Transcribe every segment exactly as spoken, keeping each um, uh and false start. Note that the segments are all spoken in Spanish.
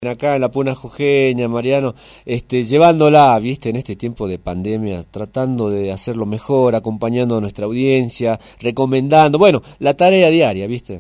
acá en la Puna Jujeña, Mariano, este, llevándola, viste, en este tiempo de pandemia, tratando de hacerlo mejor, acompañando a nuestra audiencia, recomendando, bueno, la tarea diaria, viste.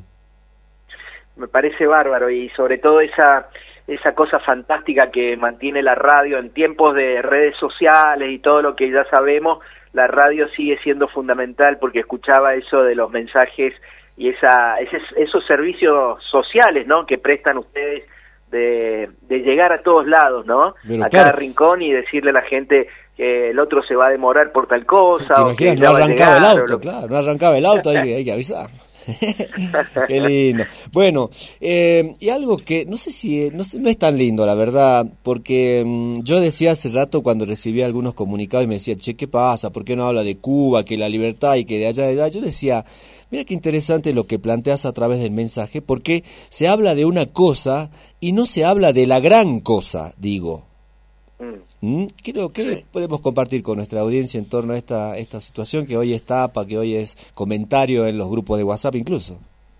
Me parece bárbaro, y sobre todo esa esa cosa fantástica que mantiene la radio en tiempos de redes sociales y todo lo que ya sabemos. La radio sigue siendo fundamental, porque escuchaba eso de los mensajes y esa ese, esos servicios sociales, ¿no?, que prestan ustedes de, de llegar a todos lados, ¿no? Pero a claro, cada rincón, y decirle a la gente que el otro se va a demorar por tal cosa. ¿te o imaginas? que No ya va a arrancaba llegar, el auto, lo... claro, no arrancaba el auto, hay que, hay que avisar. Qué lindo. Bueno, eh, y algo que no sé si no, sé, no es tan lindo, la verdad, porque mmm, yo decía hace rato cuando recibí algunos comunicados y me decía, che, ¿qué pasa? ¿Por qué no habla de Cuba, que la libertad y que de allá de allá? Yo decía, mira qué interesante lo que planteas a través del mensaje, porque se habla de una cosa y no se habla de la gran cosa, digo. ¿Mm? Creo que sí. Podemos compartir con nuestra audiencia en torno a esta esta situación que hoy es tapa, que hoy es comentario en los grupos de WhatsApp incluso.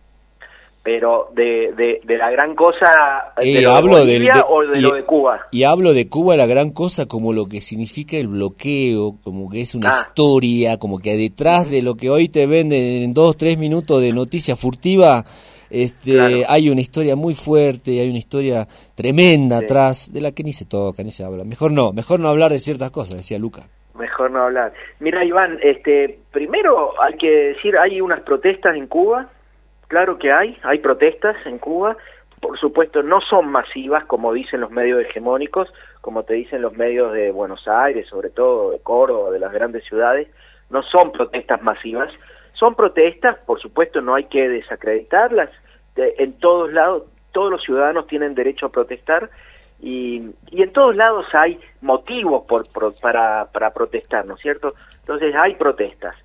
Pero de, de, de la gran cosa, ¿de eh, lo hablo de Bolivia del, de, o de y, lo de Cuba? Y hablo de Cuba, la gran cosa, como lo que significa el bloqueo, como que es una ah. historia, como que detrás de lo que hoy te venden en dos, tres minutos de noticia furtiva, este, claro, hay una historia muy fuerte, hay una historia tremenda sí. atrás, de la que ni se toca, ni se habla. Mejor no, mejor no hablar de ciertas cosas, decía Luca. Mejor no hablar. Mira, Iván, este, primero hay que decir, hay unas protestas en Cuba, claro que hay, hay protestas en Cuba, por supuesto no son masivas como dicen los medios hegemónicos, como te dicen los medios de Buenos Aires, sobre todo de Córdoba, de las grandes ciudades, no son protestas masivas, son protestas, por supuesto no hay que desacreditarlas, de, en todos lados, todos los ciudadanos tienen derecho a protestar, y, y en todos lados hay motivos por, por, para, para protestar, ¿no es cierto? Entonces hay protestas.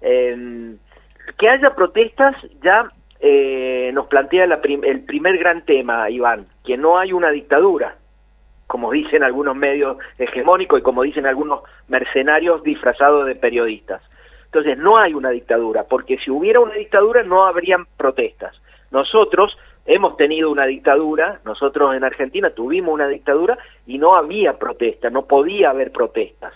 Eh, que haya protestas ya eh, nos plantea la prim el primer gran tema, Iván, que no hay una dictadura, como dicen algunos medios hegemónicos y como dicen algunos mercenarios disfrazados de periodistas. Entonces no hay una dictadura, porque si hubiera una dictadura no habrían protestas. Nosotros hemos tenido una dictadura, nosotros en Argentina tuvimos una dictadura y no había protesta, no podía haber protestas.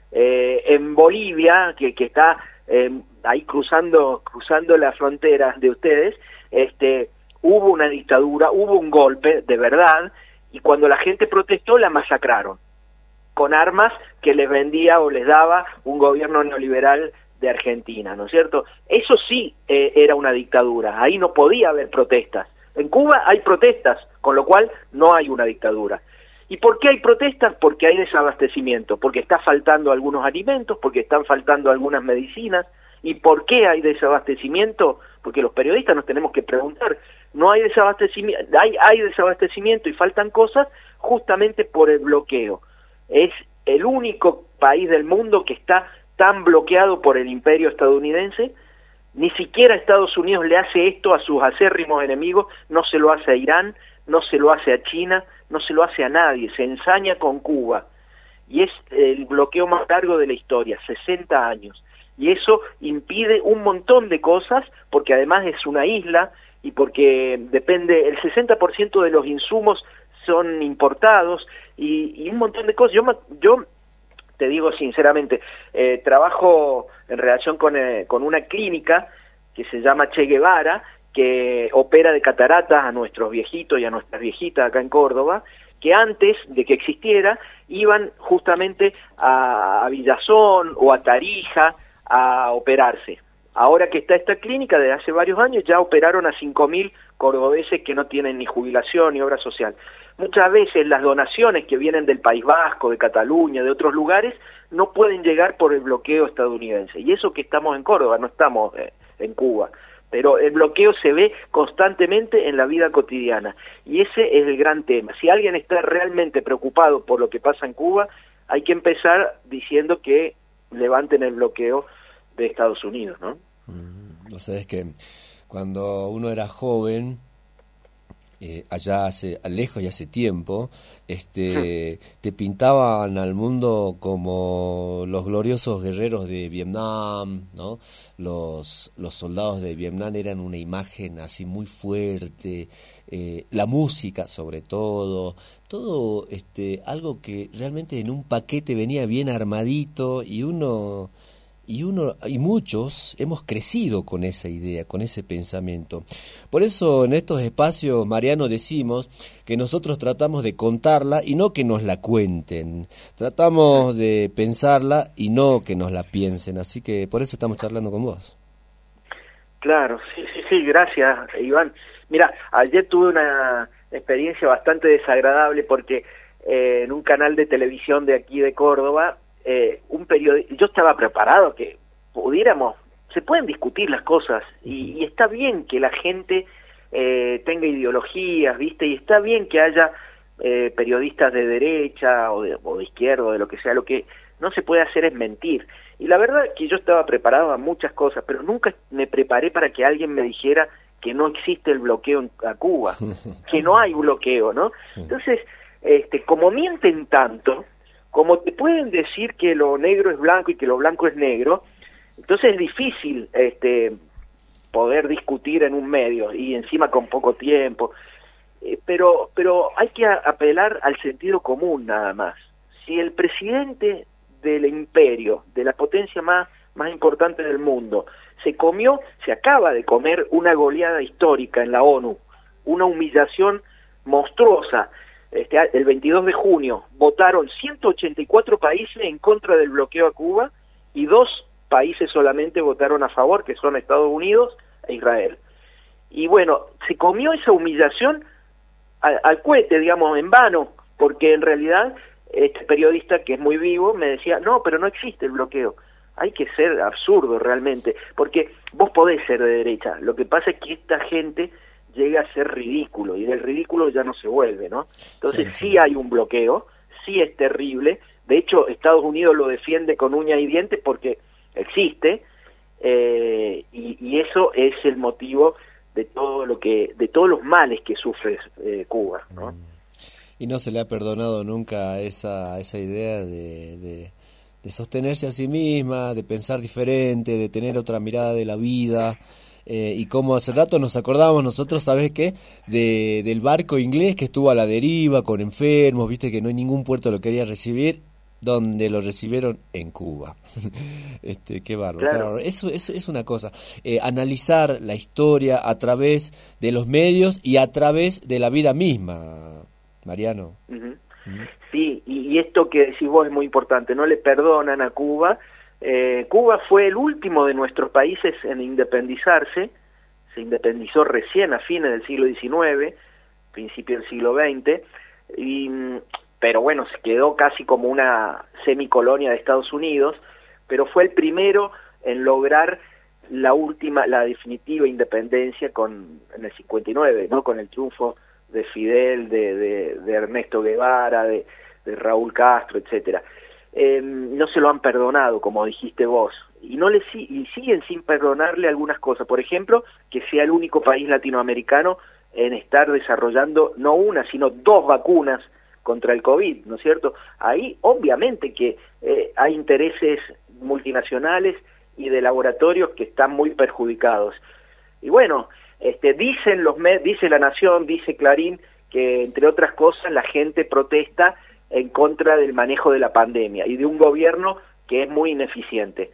Eh, en Bolivia, que, que está eh, ahí cruzando, cruzando las fronteras de ustedes, este, hubo una dictadura, hubo un golpe de verdad, y cuando la gente protestó la masacraron, con armas que les vendía o les daba un gobierno neoliberal de Argentina, ¿no es cierto? Eso sí eh, era una dictadura, ahí no podía haber protestas. En Cuba hay protestas, con lo cual no hay una dictadura. ¿Y por qué hay protestas? Porque hay desabastecimiento, porque está faltando algunos alimentos, porque están faltando algunas medicinas. ¿Y por qué hay desabastecimiento? Porque los periodistas nos tenemos que preguntar. No hay desabastecimiento, hay, hay desabastecimiento y faltan cosas justamente por el bloqueo. Es el único país del mundo que está tan bloqueado por el imperio estadounidense. Ni siquiera Estados Unidos le hace esto a sus acérrimos enemigos, no se lo hace a Irán, no se lo hace a China, no se lo hace a nadie, se ensaña con Cuba. Y es el bloqueo más largo de la historia, sesenta años. Y eso impide un montón de cosas, porque además es una isla, y porque depende, el sesenta por ciento de los insumos son importados, y, y un montón de cosas. Yo, yo te digo sinceramente, eh, trabajo en relación con, eh, con una clínica que se llama Che Guevara, que opera de cataratas a nuestros viejitos y a nuestras viejitas acá en Córdoba, que antes de que existiera iban justamente a, a Villazón o a Tarija a operarse. Ahora que está esta clínica, desde hace varios años, ya operaron a cinco mil cordobeses que no tienen ni jubilación ni obra social. Muchas veces las donaciones que vienen del País Vasco, de Cataluña, de otros lugares, no pueden llegar por el bloqueo estadounidense. Y eso que estamos en Córdoba, no estamos eh, en Cuba. Pero el bloqueo se ve constantemente en la vida cotidiana. Y ese es el gran tema. Si alguien está realmente preocupado por lo que pasa en Cuba, hay que empezar diciendo que levanten el bloqueo de Estados Unidos, ¿no? Mm, o sea, es que cuando uno era joven, eh, allá hace lejos y hace tiempo, este, te pintaban al mundo como los gloriosos guerreros de Vietnam, ¿no? Los, los soldados de Vietnam eran una imagen así muy fuerte, eh, la música sobre todo, todo este, algo que realmente en un paquete venía bien armadito y uno... Y uno y muchos hemos crecido con esa idea, con ese pensamiento. Por eso en estos espacios, Mariano, decimos que nosotros tratamos de contarla y no que nos la cuenten. Tratamos de pensarla y no que nos la piensen. Así que por eso estamos charlando con vos. Claro, sí, sí, sí, gracias, Iván. Mira, ayer tuve una experiencia bastante desagradable porque eh, en un canal de televisión de aquí de Córdoba, Eh, un periodista, yo estaba preparado que pudiéramos, se pueden discutir las cosas y, y está bien que la gente eh, tenga ideologías, ¿viste? Y está bien que haya eh, periodistas de derecha o de, o de izquierda o de lo que sea. Lo que no se puede hacer es mentir. Y la verdad es que yo estaba preparado a muchas cosas, pero nunca me preparé para que alguien me dijera que no existe el bloqueo en, a Cuba, que no hay bloqueo, ¿no? Entonces, este, como mienten tanto, como te pueden decir que lo negro es blanco y que lo blanco es negro, entonces es difícil este, poder discutir en un medio y encima con poco tiempo. Eh, pero, pero hay que a, apelar al sentido común nada más. Si el presidente del imperio, de la potencia más, más importante del mundo, se comió, se acaba de comer una goleada histórica en la ONU, una humillación monstruosa. Este, el veintidós de junio votaron ciento ochenta y cuatro países en contra del bloqueo a Cuba y dos países solamente votaron a favor, que son Estados Unidos e Israel. Y bueno, se comió esa humillación al, al cohete, digamos, en vano, porque en realidad este periodista, que es muy vivo, me decía, no, pero no existe el bloqueo. Hay que ser absurdo realmente, porque vos podés ser de derecha, lo que pasa es que esta gente llega a ser ridículo, y del ridículo ya no se vuelve, ¿no? Entonces sí, sí. sí hay un bloqueo, sí es terrible, de hecho Estados Unidos lo defiende con uñas y dientes porque existe, eh, y, y eso es el motivo de todo lo que, de todos los males que sufre eh, Cuba, ¿no? Y no se le ha perdonado nunca esa, esa idea de, de, de sostenerse a sí misma, de pensar diferente, de tener otra mirada de la vida. Eh, y como hace rato nos acordábamos nosotros, ¿sabes qué? De, del barco inglés que estuvo a la deriva con enfermos, viste que no hay ningún puerto lo quería recibir, donde lo recibieron en Cuba. este, qué bárbaro. Claro. Claro, eso, eso es una cosa. Eh, analizar la historia a través de los medios y a través de la vida misma, Mariano. Uh-huh. Uh-huh. Sí, y, y esto que decís vos es muy importante, no le perdonan a Cuba. Eh, Cuba fue el último de nuestros países en independizarse, se independizó recién a fines del siglo diecinueve, principio del siglo veinte, y, pero bueno, se quedó casi como una semicolonia de Estados Unidos, pero fue el primero en lograr la última, la definitiva independencia con, en el cincuenta y nueve, ¿no? Con el triunfo de Fidel, de, de, de Ernesto Guevara, de, de Raúl Castro, etcétera. Eh, no se lo han perdonado, como dijiste vos, y no le y siguen sin perdonarle algunas cosas, por ejemplo, que sea el único país latinoamericano en estar desarrollando no una, sino dos vacunas contra el COVID, ¿no es cierto? Ahí obviamente que eh, hay intereses multinacionales y de laboratorios que están muy perjudicados. Y bueno, este, dicen los med dice La Nación, dice Clarín, que entre otras cosas la gente protesta en contra del manejo de la pandemia y de un gobierno que es muy ineficiente.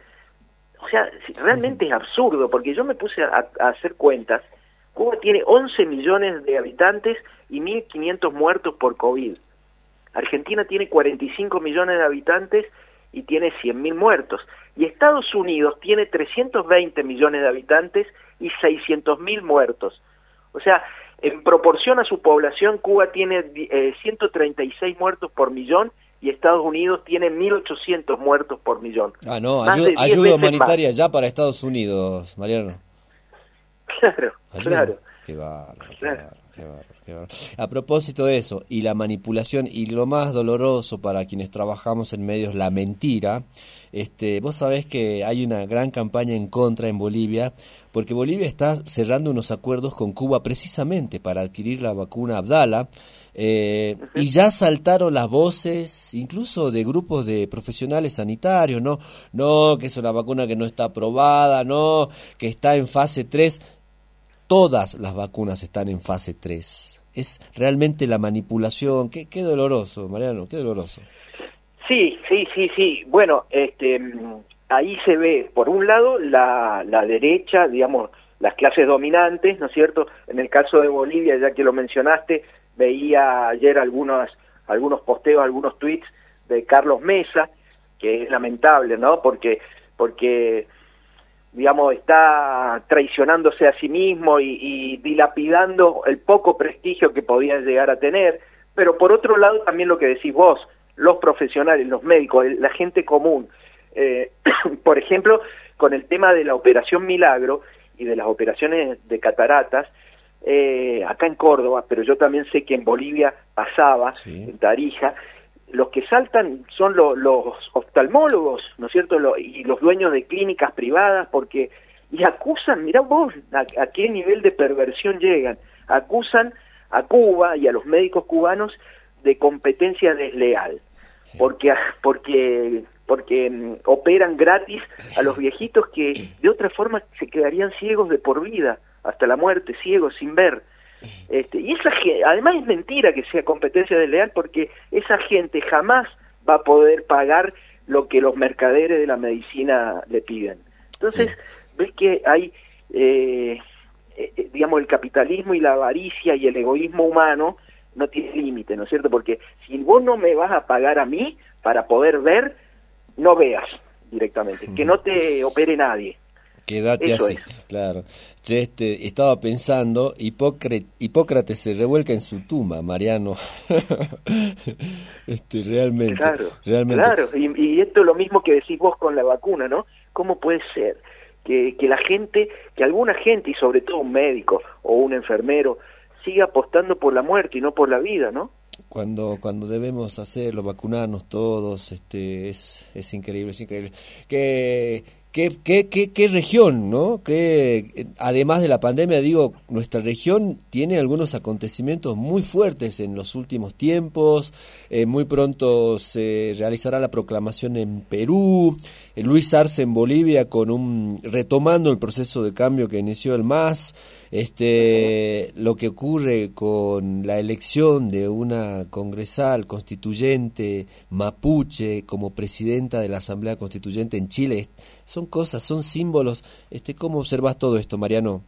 O sea, realmente es absurdo, porque yo me puse a, a hacer cuentas. Cuba tiene once millones de habitantes y mil quinientos muertos por COVID. Argentina tiene cuarenta y cinco millones de habitantes y tiene cien mil muertos. Y Estados Unidos tiene trescientos veinte millones de habitantes y seiscientos mil muertos. O sea, en proporción a su población, Cuba tiene eh, ciento treinta y seis muertos por millón y Estados Unidos tiene mil ochocientos muertos por millón. Ah, no, ayuda, ayuda humanitaria más. Ya para Estados Unidos, Mariano. Claro, ayuda. claro. Qué bárbaro, qué claro. bárbaro. Qué bárbaro, qué bárbaro. A propósito de eso, y la manipulación, y lo más doloroso para quienes trabajamos en medios, la mentira, este, vos sabés que hay una gran campaña en contra en Bolivia, porque Bolivia está cerrando unos acuerdos con Cuba precisamente para adquirir la vacuna Abdala, eh, y ya saltaron las voces, incluso de grupos de profesionales sanitarios, no, no, que es una vacuna que no está aprobada, no, que está en fase tres. Todas las vacunas están en fase tres. Es realmente la manipulación. Qué, qué doloroso, Mariano, qué doloroso. Sí, sí, sí, sí. Bueno, este, ahí se ve, por un lado, la, la derecha, digamos, las clases dominantes, ¿no es cierto? En el caso de Bolivia, ya que lo mencionaste, veía ayer algunos, algunos posteos, algunos tweets de Carlos Mesa, que es lamentable, ¿no? Porque, porque digamos, está traicionándose a sí mismo y, y dilapidando el poco prestigio que podía llegar a tener. Pero por otro lado, también lo que decís vos, los profesionales, los médicos, la gente común, eh, por ejemplo, con el tema de la Operación Milagro y de las operaciones de cataratas, eh, acá en Córdoba, pero yo también sé que en Bolivia pasaba, sí, en Tarija, los que saltan son lo, los oftalmólogos, ¿no es cierto?, lo, y los dueños de clínicas privadas, porque, y acusan, mirá vos a, a qué nivel de perversión llegan, acusan a Cuba y a los médicos cubanos de competencia desleal, porque, porque, porque um, operan gratis a los viejitos que de otra forma se quedarían ciegos de por vida, hasta la muerte, ciegos, sin ver. Este, y esa gente, además es mentira que sea competencia desleal, porque esa gente jamás va a poder pagar lo que los mercaderes de la medicina le piden. Entonces, sí, ves que hay, eh, eh, digamos, el capitalismo y la avaricia y el egoísmo humano no tiene límite, ¿no es cierto? Porque si vos no me vas a pagar a mí para poder ver, no veas directamente, que no te opere nadie. Quédate Eso así, es. Claro. Yo este, estaba pensando, Hipócrates, Hipócrates se revuelca en su tumba, Mariano. este, realmente. Claro, realmente. claro. Y, y esto es lo mismo que decís vos con la vacuna, ¿no? ¿Cómo puede ser que, que la gente, que alguna gente, y sobre todo un médico o un enfermero, siga apostando por la muerte y no por la vida, ¿no? Cuando cuando debemos hacerlo, vacunarnos todos, este, es es increíble, es increíble. Que ¿Qué, qué, qué, qué región, ¿no? Que además de la pandemia, digo, nuestra región tiene algunos acontecimientos muy fuertes en los últimos tiempos. Eh, muy pronto se realizará la proclamación en Perú. Eh, Luis Arce en Bolivia con un retomando el proceso de cambio que inició el M A S. Este, lo que ocurre con la elección de una congresal constituyente mapuche como presidenta de la Asamblea Constituyente en Chile. Son cosas, son símbolos. Este, ¿cómo observas todo esto, Mariano?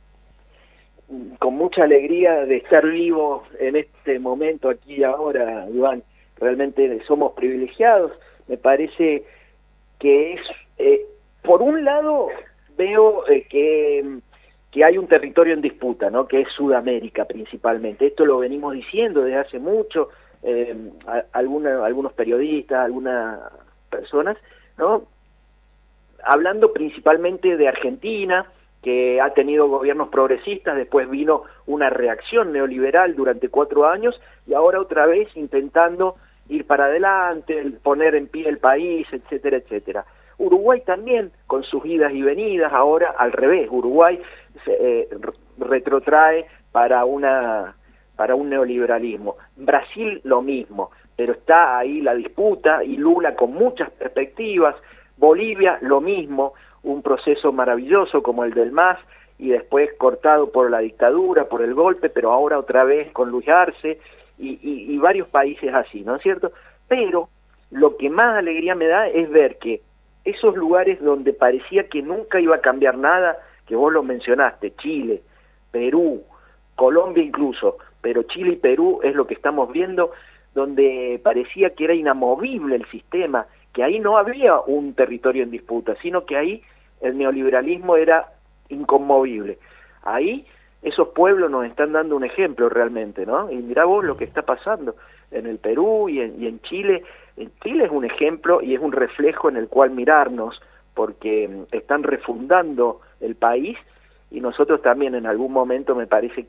Con mucha alegría de estar vivo en este momento, aquí y ahora, Iván. Realmente somos privilegiados. Me parece que es, eh, por un lado, veo eh, que, que hay un territorio en disputa, ¿no? Que es Sudamérica principalmente. Esto lo venimos diciendo desde hace mucho, eh, a, alguna, algunos periodistas, algunas personas, ¿no? Hablando principalmente de Argentina, que ha tenido gobiernos progresistas, después vino una reacción neoliberal durante cuatro años, y ahora otra vez intentando ir para adelante, poner en pie el país, etcétera, etcétera. Uruguay también, con sus idas y venidas, ahora al revés, Uruguay se, eh, retrotrae para, una, para un neoliberalismo. Brasil lo mismo, pero está ahí la disputa, y Lula con muchas perspectivas. Bolivia, lo mismo, un proceso maravilloso como el del M A S, y después cortado por la dictadura, por el golpe, pero ahora otra vez con Luis Arce, y, y, y varios países así, ¿no es cierto? Pero lo que más alegría me da es ver que esos lugares donde parecía que nunca iba a cambiar nada, que vos lo mencionaste, Chile, Perú, Colombia incluso, pero Chile y Perú es lo que estamos viendo, donde parecía que era inamovible el sistema, que ahí no había un territorio en disputa, sino que ahí el neoliberalismo era inconmovible. Ahí esos pueblos nos están dando un ejemplo realmente, ¿no? Y mirá vos lo que está pasando en el Perú y en, y en Chile. En Chile es un ejemplo y es un reflejo en el cual mirarnos, porque están refundando el país, y nosotros también en algún momento me parece que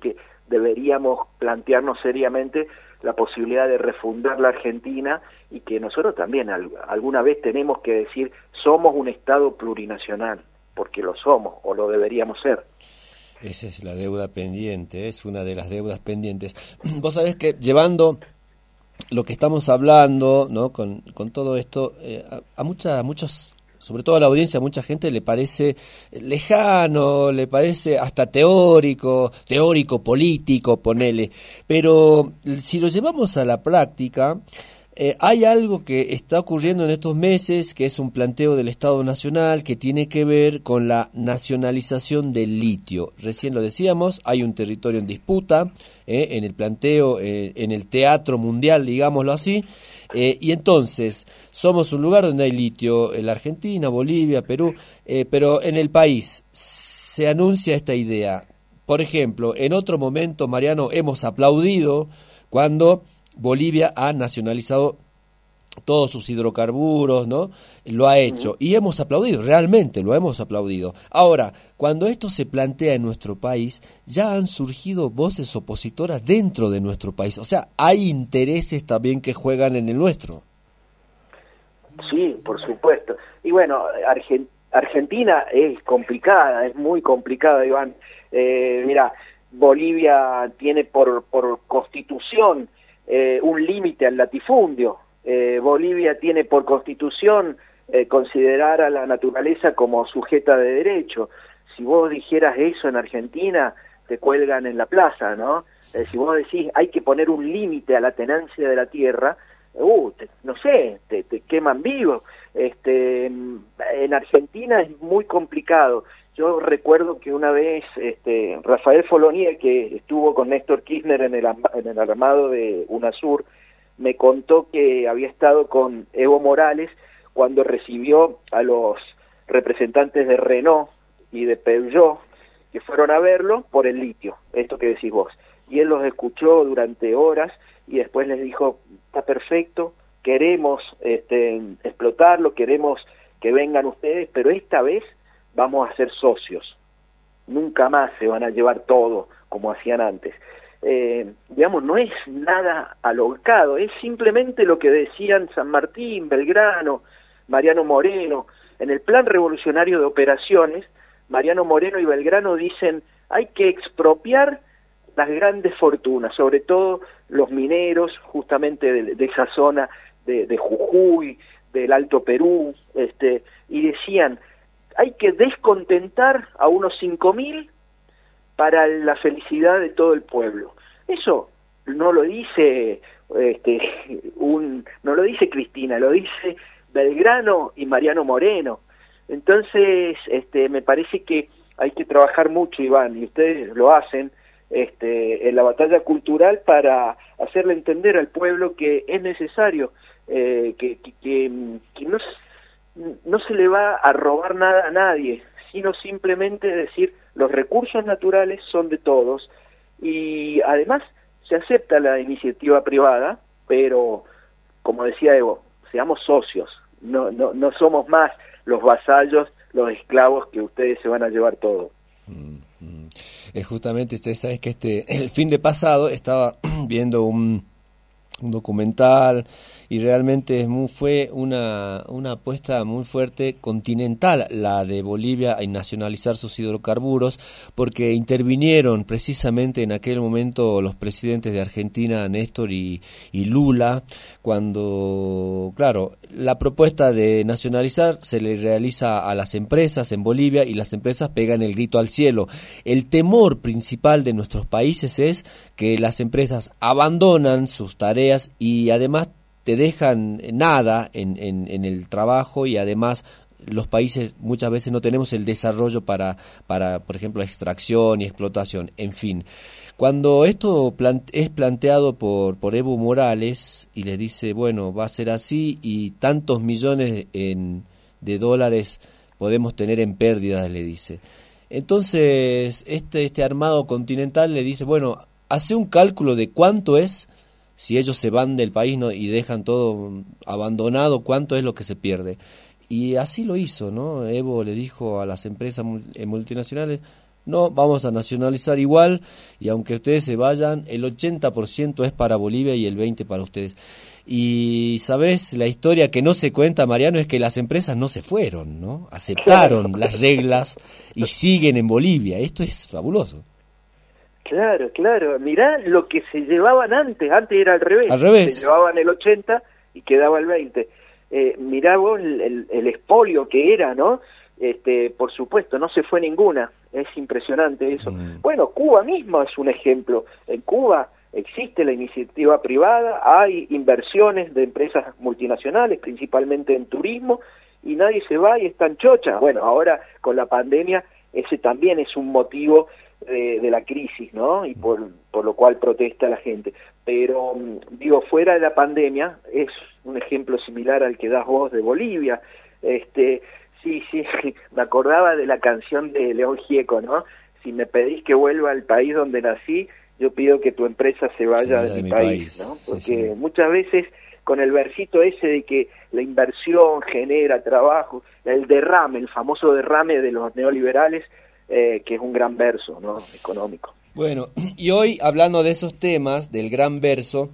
deberíamos plantearnos seriamente la posibilidad de refundar la Argentina y que nosotros también al, alguna vez tenemos que decir somos un Estado plurinacional, porque lo somos o lo deberíamos ser. Esa es la deuda pendiente, es una de las deudas pendientes. Vos sabés que llevando lo que estamos hablando, ¿no? con, con todo esto, eh, a, a, mucha, a muchos, sobre todo a la audiencia, a mucha gente le parece lejano, le parece hasta teórico, teórico, político, ponele. Pero si lo llevamos a la práctica, Eh, hay algo que está ocurriendo en estos meses, que es un planteo del Estado Nacional que tiene que ver con la nacionalización del litio. Recién lo decíamos, hay un territorio en disputa eh, en el planteo, eh, en el teatro mundial, digámoslo así, eh, y entonces somos un lugar donde hay litio, en la Argentina, Bolivia, Perú, eh, pero en el país se anuncia esta idea. Por ejemplo, en otro momento, Mariano, hemos aplaudido cuando Bolivia ha nacionalizado todos sus hidrocarburos, ¿no? Lo ha hecho. Y hemos aplaudido, realmente lo hemos aplaudido. Ahora, cuando esto se plantea en nuestro país, ya han surgido voces opositoras dentro de nuestro país. O sea, hay intereses también que juegan en el nuestro. Sí, por supuesto. Y bueno, Argen- Argentina es complicada, es muy complicada, Iván. Eh, mira, Bolivia tiene por, por constitución Eh, un límite al latifundio. Eh, Bolivia tiene por constitución eh, considerar a la naturaleza como sujeta de derecho. Si vos dijeras eso en Argentina, te cuelgan en la plaza, ¿no? Eh, si vos decís hay que poner un límite a la tenancia de la tierra, uh, te, no sé, te, te queman vivo. Este, en Argentina es muy complicado. Yo recuerdo que una vez este, Rafael Folonier, que estuvo con Néstor Kirchner en el, en el armado de UNASUR, me contó que había estado con Evo Morales cuando recibió a los representantes de Renault y de Peugeot, que fueron a verlo por el litio, esto que decís vos. Y él los escuchó durante horas y después les dijo, está perfecto, queremos este, explotarlo, queremos que vengan ustedes, pero esta vez vamos a ser socios, nunca más se van a llevar todo como hacían antes. Eh, digamos, no es nada alocado, es simplemente lo que decían San Martín, Belgrano, Mariano Moreno. En el plan revolucionario de operaciones, Mariano Moreno y Belgrano dicen hay que expropiar las grandes fortunas, sobre todo los mineros, justamente de, de esa zona de, de Jujuy, del Alto Perú, este, y decían hay que descontentar a unos cinco mil para la felicidad de todo el pueblo. Eso no lo dice este, un, no lo dice Cristina, lo dice Belgrano y Mariano Moreno. Entonces, este, me parece que hay que trabajar mucho, Iván, y ustedes lo hacen, este, en la batalla cultural para hacerle entender al pueblo que es necesario, eh, que, que, que, que no no se le va a robar nada a nadie, sino simplemente decir los recursos naturales son de todos y además se acepta la iniciativa privada, pero como decía Evo, seamos socios, no, no, no somos más los vasallos, los esclavos que ustedes se van a llevar todo. Mm, mm. Es justamente, ustedes saben que este el fin de pasado estaba viendo un un documental y realmente es muy, fue una, una apuesta muy fuerte continental la de Bolivia en nacionalizar sus hidrocarburos, porque intervinieron precisamente en aquel momento los presidentes de Argentina, Néstor y, y Lula, cuando, claro, la propuesta de nacionalizar se le realiza a las empresas en Bolivia y las empresas pegan el grito al cielo. El temor principal de nuestros países es que las empresas abandonan sus tareas y además te dejan nada en, en, en el trabajo y además los países muchas veces no tenemos el desarrollo para, para por ejemplo, extracción y explotación, en fin. Cuando esto plante, es planteado por, por Evo Morales y le dice, bueno, va a ser así y tantos millones en, de dólares podemos tener en pérdidas, le dice. Entonces, este, este armado continental le dice, bueno, hace un cálculo de cuánto es si ellos se van del país, ¿no? Y dejan todo abandonado, cuánto es lo que se pierde. Y así lo hizo, ¿no? Evo le dijo a las empresas multinacionales, no, vamos a nacionalizar igual, y aunque ustedes se vayan, el ochenta por ciento es para Bolivia y el veinte por ciento para ustedes. Y, ¿sabes? La historia que no se cuenta, Mariano, es que las empresas no se fueron, ¿no? Aceptaron Claro. las reglas y siguen en Bolivia. Esto es fabuloso. Claro, claro. Mirá lo que se llevaban antes. Antes era al revés. Al revés. Se llevaban el ochenta y quedaba el veinte. Eh, mirá vos el, el, el expolio que era, ¿no? Este, por supuesto, no se fue ninguna. Es impresionante eso. Mm. Bueno, Cuba mismo es un ejemplo. En Cuba existe la iniciativa privada, hay inversiones de empresas multinacionales, principalmente en turismo, y nadie se va y están chochas. Bueno, ahora con la pandemia ese también es un motivo de, de la crisis, ¿no? Y por, por lo cual protesta la gente. Pero, digo, fuera de la pandemia, es un ejemplo similar al que das vos de Bolivia. Este, sí, sí, me acordaba de la canción de León Gieco, ¿no? Si me pedís que vuelva al país donde nací, yo pido que tu empresa se vaya, Se vaya de, de mi mi país, país, ¿no? sí, Porque sí. muchas veces con el versito ese de que la inversión genera trabajo, el derrame, el famoso derrame de los neoliberales, eh, que es un gran verso, ¿no? Económico. Bueno, y hoy, hablando de esos temas, del gran verso,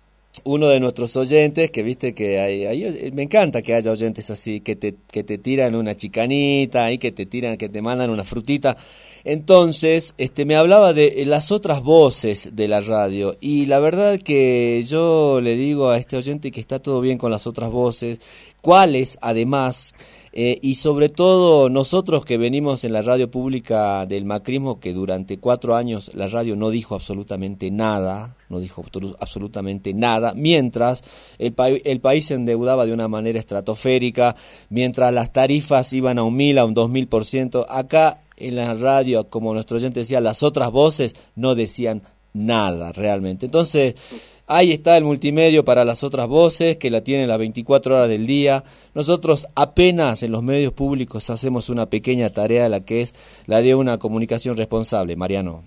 uno de nuestros oyentes, que viste que hay, hay- me encanta que haya oyentes así, que te, que te tiran una chicanita, y que te tiran, que te mandan una frutita. Entonces, este, me hablaba de las otras voces de la radio, y la verdad que yo le digo a este oyente que está todo bien con las otras voces, cuáles además, eh, y sobre todo nosotros que venimos en la radio pública del macrismo, que durante cuatro años la radio no dijo absolutamente nada, no dijo absolu- absolutamente nada, mientras el, pa- el país se endeudaba de una manera estratosférica, mientras las tarifas iban a un mil, a un dos mil por ciento, acá en la radio, como nuestro oyente decía, las otras voces no decían nada realmente. Entonces, ahí está el multimedio para las otras voces, que la tienen las veinticuatro horas del día. Nosotros apenas en los medios públicos hacemos una pequeña tarea, la que es la de una comunicación responsable, Mariano.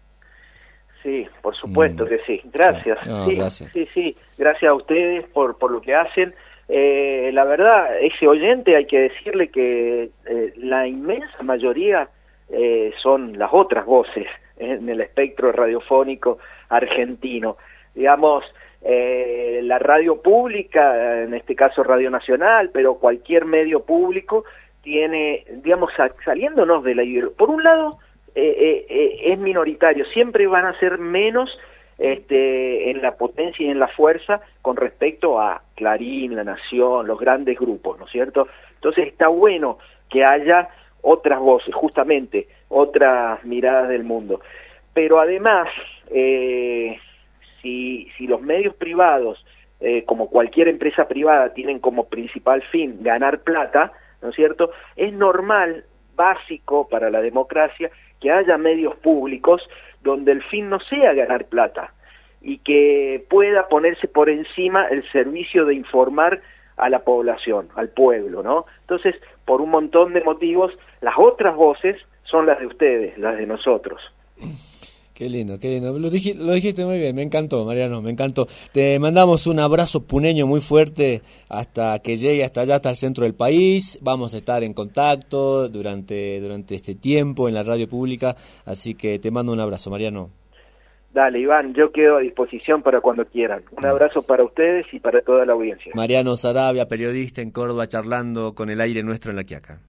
Sí, por supuesto Mm. que sí. Gracias. No, sí, gracias. sí, sí. Gracias a ustedes por, por lo que hacen. Eh, la verdad, ese oyente hay que decirle que eh, la inmensa mayoría eh, son las otras voces en el espectro radiofónico argentino. Digamos, eh, la radio pública, en este caso Radio Nacional, pero cualquier medio público, tiene, digamos, saliéndonos de la ideología. Por un lado, eh, eh, eh, es minoritario, siempre van a ser menos este, en la potencia y en la fuerza con respecto a Clarín, La Nación, los grandes grupos, ¿no es cierto? Entonces está bueno que haya otras voces, justamente, otras miradas del mundo. Pero además, eh, si, si los medios privados, eh, como cualquier empresa privada, tienen como principal fin ganar plata, ¿no es cierto?, es normal, básico para la democracia, que haya medios públicos donde el fin no sea ganar plata y que pueda ponerse por encima el servicio de informar a la población, al pueblo, ¿no? Entonces, por un montón de motivos, las otras voces son las de ustedes, las de nosotros. Qué lindo, qué lindo. Lo dijiste, lo dijiste muy bien, me encantó, Mariano, me encantó. Te mandamos un abrazo puneño muy fuerte hasta que llegue hasta allá, hasta el centro del país. Vamos a estar en contacto durante, durante este tiempo en la radio pública, así que te mando un abrazo, Mariano. Dale, Iván, yo quedo a disposición para cuando quieran. Un abrazo para ustedes y para toda la audiencia. Mariano Sarabia, periodista en Córdoba, charlando con el aire nuestro en La Quiaca.